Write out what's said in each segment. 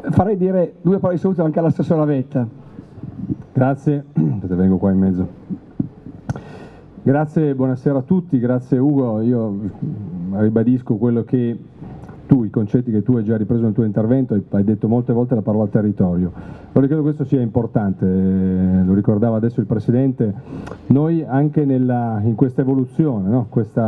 farei dire due parole di saluto anche all'assessore Vetta. Grazie, vengo qua in mezzo. Grazie, buonasera a tutti, grazie Ugo. Io ribadisco quello che tu, i concetti che tu hai già ripreso nel tuo intervento, hai detto molte volte la parola territorio. Allora credo che questo sia importante, lo ricordava adesso il Presidente, noi anche in questa evoluzione, no?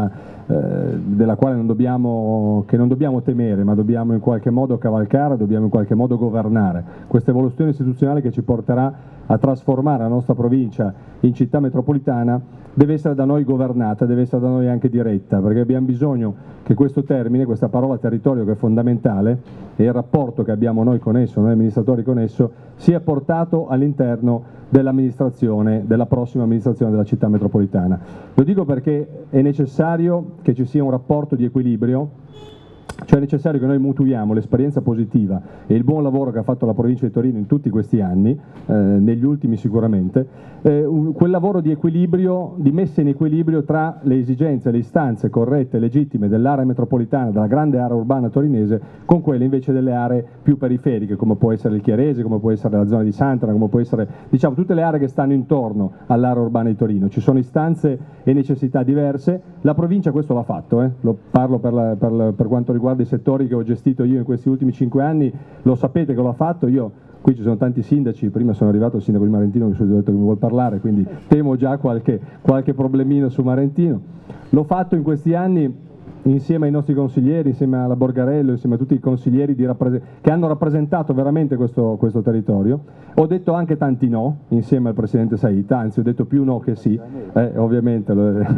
Della quale non dobbiamo temere, ma dobbiamo in qualche modo cavalcare, dobbiamo in qualche modo governare. Questa evoluzione istituzionale che ci porterà a trasformare la nostra provincia in città metropolitana deve essere da noi governata, deve essere da noi anche diretta, perché abbiamo bisogno che questo termine, questa parola territorio che è fondamentale, e il rapporto che abbiamo noi con esso, noi amministratori con esso, sia portato all'interno dell'amministrazione, della prossima amministrazione della città metropolitana. Lo dico perché è necessario che ci sia un rapporto di equilibrio, cioè è necessario che noi mutuiamo l'esperienza positiva e il buon lavoro che ha fatto la provincia di Torino in tutti questi anni, negli ultimi sicuramente, quel lavoro di equilibrio, di messa in equilibrio tra le esigenze, le istanze corrette e legittime dell'area metropolitana, della grande area urbana torinese, con quelle invece delle aree più periferiche, come può essere il Chiarese, come può essere la zona di Sant'Anna, come può essere, diciamo, tutte le aree che stanno intorno all'area urbana di Torino. Ci sono istanze e necessità diverse, la provincia questo l'ha fatto, lo parlo per quanto riguarda i settori che ho gestito io in questi ultimi 5 anni, lo sapete che l'ho fatto. Io qui ci sono tanti sindaci, prima sono arrivato il sindaco di Marentino, mi sono detto che mi vuol parlare, quindi temo già qualche problemino su Marentino. L'ho fatto in questi anni insieme ai nostri consiglieri, insieme alla Borgarello, insieme a tutti i consiglieri che hanno rappresentato veramente questo territorio. Ho detto anche tanti no, insieme al Presidente Saita, anzi ho detto più no che sì, ovviamente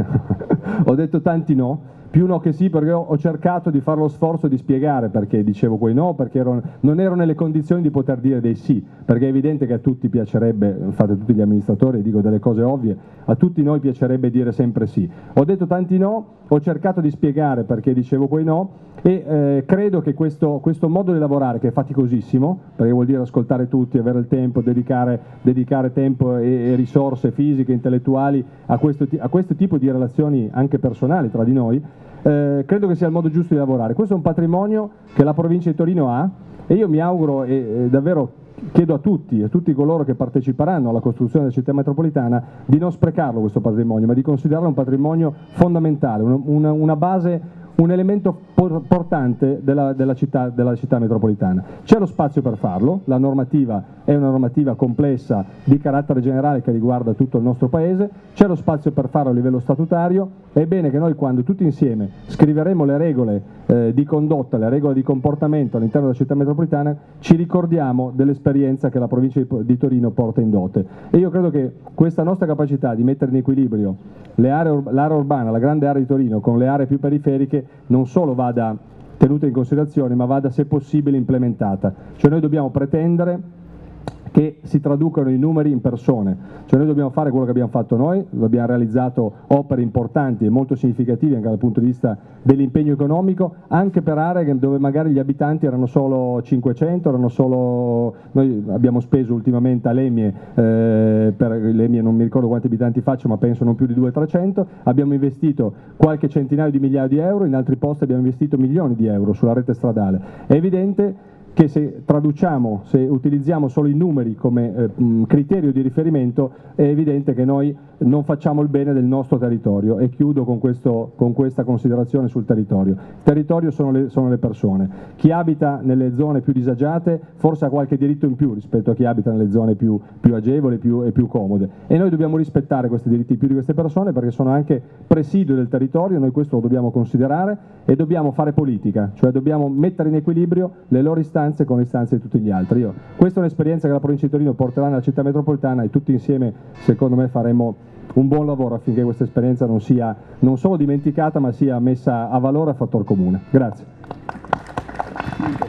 ho detto tanti no, più no che sì, perché ho cercato di fare lo sforzo di spiegare perché dicevo quei no, perché non ero nelle condizioni di poter dire dei sì, perché è evidente che a tutti piacerebbe, fate tutti gli amministratori, dico delle cose ovvie, a tutti noi piacerebbe dire sempre sì. Ho detto tanti no, ho cercato di spiegare perché dicevo quei no e credo che questo modo di lavorare, che è faticosissimo, perché vuol dire ascoltare tutti, avere il tempo, dedicare tempo e risorse fisiche, intellettuali a questo tipo di relazioni anche personali tra di noi, credo che sia il modo giusto di lavorare. Questo è un patrimonio che la provincia di Torino ha e io mi auguro e davvero chiedo a tutti coloro che parteciperanno alla costruzione della città metropolitana di non sprecarlo questo patrimonio, ma di considerarlo un patrimonio fondamentale, una base, un elemento portante della città metropolitana. C'è lo spazio per farlo, la normativa è una normativa complessa di carattere generale che riguarda tutto il nostro Paese, c'è lo spazio per farlo a livello statutario, è bene che noi quando tutti insieme scriveremo le regole di condotta, le regole di comportamento all'interno della città metropolitana, ci ricordiamo dell'esperienza che la provincia di Torino porta in dote. E io credo che questa nostra capacità di mettere in equilibrio l'area urbana, la grande area di Torino con le aree più periferiche non solo vada tenuta in considerazione, ma vada se possibile implementata. Cioè noi dobbiamo pretendere che si traducano i numeri in persone, cioè noi dobbiamo fare quello che abbiamo fatto noi, abbiamo realizzato opere importanti e molto significative anche dal punto di vista dell'impegno economico, anche per aree dove magari gli abitanti erano solo 500, noi abbiamo speso ultimamente a Lemie, per Lemie non mi ricordo quanti abitanti faccio, ma penso non più di 200-300, abbiamo investito qualche centinaio di migliaia di euro, in altri posti abbiamo investito milioni di euro sulla rete stradale. È evidente che se utilizziamo solo i numeri come criterio di riferimento, è evidente che noi non facciamo il bene del nostro territorio. E chiudo con questa considerazione sul territorio. Il territorio sono le persone. Chi abita nelle zone più disagiate forse ha qualche diritto in più rispetto a chi abita nelle zone più agevoli e più comode. E noi dobbiamo rispettare questi diritti in più di queste persone perché sono anche presidio del territorio, noi questo lo dobbiamo considerare e dobbiamo fare politica, cioè dobbiamo mettere in equilibrio le loro istanze con le istanze di tutti gli altri. Questa è un'esperienza che la provincia di Torino porterà nella città metropolitana e tutti insieme secondo me faremo un buon lavoro affinché questa esperienza non sia non solo dimenticata ma sia messa a valore a fattor comune. Grazie.